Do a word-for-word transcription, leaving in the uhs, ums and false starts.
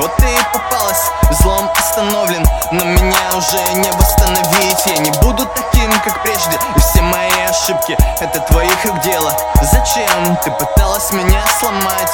Вот ты и попалась, взлом остановлен, но меня уже не восстановить. Я не буду таким, как прежде, и все мои ошибки — это твоих рук дело. Зачем ты пыталась меня сломать?